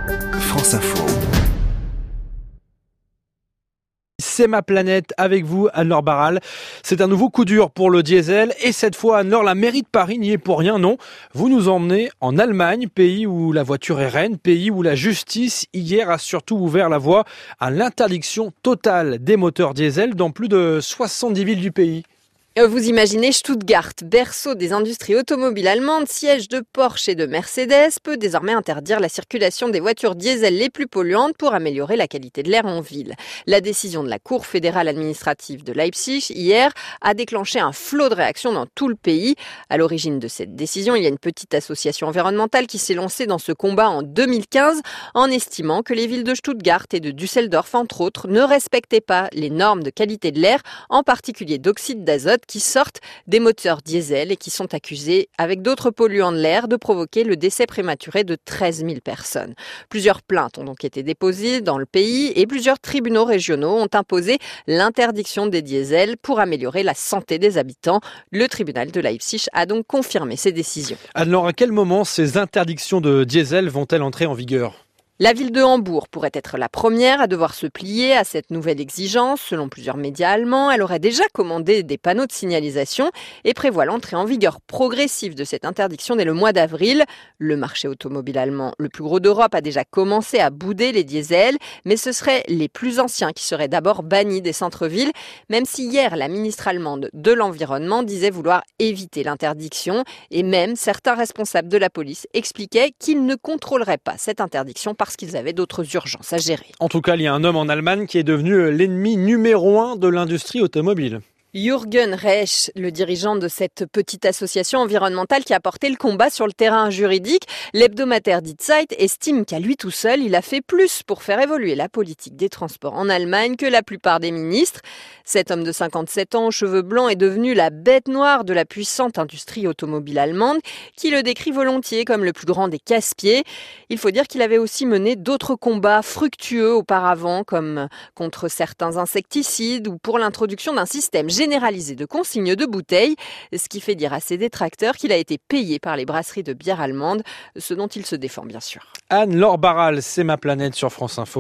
France Info. C'est ma planète avec vous, Anne-Laure Barral. C'est un nouveau coup dur pour le diesel et cette fois, Anne-Laure, la mairie de Paris n'y est pour rien, non. Vous nous emmenez en Allemagne, pays où la voiture est reine, pays où la justice hier a surtout ouvert la voie à l'interdiction totale des moteurs diesel dans plus de 70 villes du pays. Vous imaginez Stuttgart, berceau des industries automobiles allemandes, siège de Porsche et de Mercedes, peut désormais interdire la circulation des voitures diesel les plus polluantes pour améliorer la qualité de l'air en ville. La décision de la Cour fédérale administrative de Leipzig hier a déclenché un flot de réactions dans tout le pays. À l'origine de cette décision, il y a une petite association environnementale qui s'est lancée dans ce combat en 2015 en estimant que les villes de Stuttgart et de Düsseldorf, entre autres, ne respectaient pas les normes de qualité de l'air, en particulier d'oxyde d'azote, qui sortent des moteurs diesel et qui sont accusés, avec d'autres polluants de l'air, de provoquer le décès prématuré de 13 000 personnes. Plusieurs plaintes ont donc été déposées dans le pays et plusieurs tribunaux régionaux ont imposé l'interdiction des diesels pour améliorer la santé des habitants. Le tribunal de Leipzig a donc confirmé ces décisions. Alors, à quel moment ces interdictions de diesel vont-elles entrer en vigueur ? La ville de Hambourg pourrait être la première à devoir se plier à cette nouvelle exigence. Selon plusieurs médias allemands, elle aurait déjà commandé des panneaux de signalisation et prévoit l'entrée en vigueur progressive de cette interdiction dès le mois d'avril. Le marché automobile allemand, le plus gros d'Europe, a déjà commencé à bouder les diesels, mais ce seraient les plus anciens qui seraient d'abord bannis des centres-villes, même si hier la ministre allemande de l'Environnement disait vouloir éviter l'interdiction et même certains responsables de la police expliquaient qu'ils ne contrôleraient pas cette interdiction parce qu'ils avaient d'autres urgences à gérer. En tout cas, il y a un homme en Allemagne qui est devenu l'ennemi numéro 1 de l'industrie automobile. Jürgen Resch, le dirigeant de cette petite association environnementale qui a porté le combat sur le terrain juridique, l'hebdomadaire Die Zeit estime qu'à lui tout seul, il a fait plus pour faire évoluer la politique des transports en Allemagne que la plupart des ministres. Cet homme de 57 ans aux cheveux blancs est devenu la bête noire de la puissante industrie automobile allemande qui le décrit volontiers comme le plus grand des casse-pieds. Il faut dire qu'il avait aussi mené d'autres combats fructueux auparavant, comme contre certains insecticides ou pour l'introduction d'un système généralisé de consignes de bouteilles, ce qui fait dire à ses détracteurs qu'il a été payé par les brasseries de bière allemandes, ce dont il se défend bien sûr. Anne-Laure Barral, c'est ma planète sur France Info.